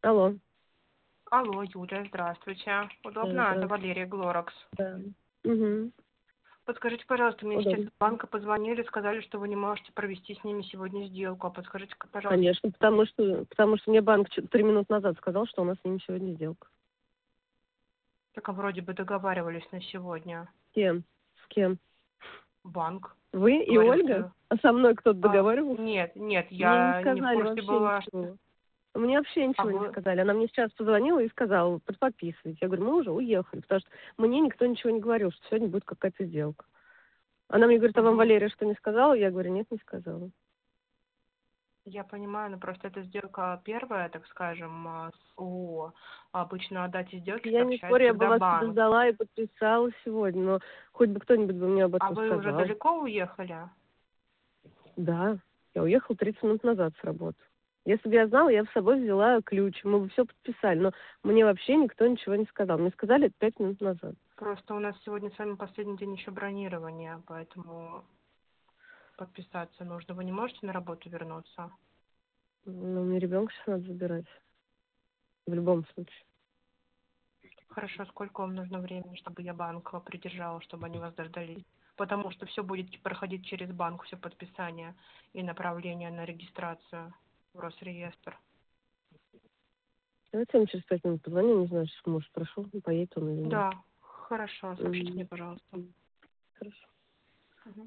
Алло. Алло, Юля, здравствуйте. Да, Удобно? Это здравствуйте. Валерия Глоракс. Да. Угу. Подскажите, пожалуйста, мне сейчас Удобно. из банка позвонили, сказали, что вы не можете провести с ними сегодня сделку. А подскажите, пожалуйста. Конечно, потому что мне банк 3 минуты назад сказал, что у нас с ним сегодня сделка. Так, а вроде бы договаривались на сегодня. С кем? С кем? Банк Вы и говорил, Ольга? что... А со мной кто-то договаривался? Нет, Мне не я не в сказали курсе вообще была, что... ничего. Мне вообще А ничего не вы... сказали. Она мне сейчас позвонила и сказала, подписывайте. Я говорю, мы уже уехали, потому что мне никто ничего не говорил, что сегодня будет какая-то сделка. Она мне говорит, а вам Мгм. Валерия что, не сказала? Я говорю, нет, не сказала. Я понимаю, но просто эта сделка первая, так скажем, с ООО. А обычно о дате сделки Я не сообщает спорю, я бы всегда вас туда банк. сдала и подписала сегодня, но хоть бы кто-нибудь бы мне об А этом вы уже сказал. далеко уехали? Да, я уехала 30 минут назад с работы. Если бы я знала, я бы с собой взяла ключ, мы бы все подписали, но мне вообще никто ничего не сказал. Мне сказали это 5 минут назад. Просто у нас сегодня с вами последний день еще бронирования, поэтому подписаться нужно. Вы не можете на работу вернуться? Ну, мне ребенка сейчас надо забирать. В любом случае. Хорошо, сколько вам нужно времени, чтобы я банк придержала, чтобы они вас дождались? Потому что все будет проходить через банк, все подписание и направление на регистрацию в Росреестр. Давайте я ему через 5 минут позвоню, не знаю, что муж прошел, поедет он или нет. Да, хорошо, сообщите мне, пожалуйста. Хорошо.